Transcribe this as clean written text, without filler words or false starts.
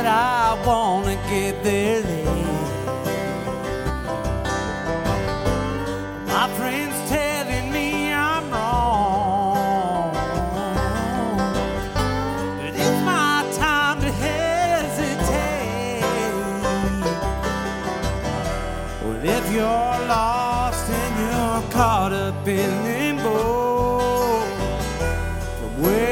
but I wanna get there late. My friends telling me I'm wrong, but it's my time to hesitate. Well, if you're lost and you're caught up in limbo, from where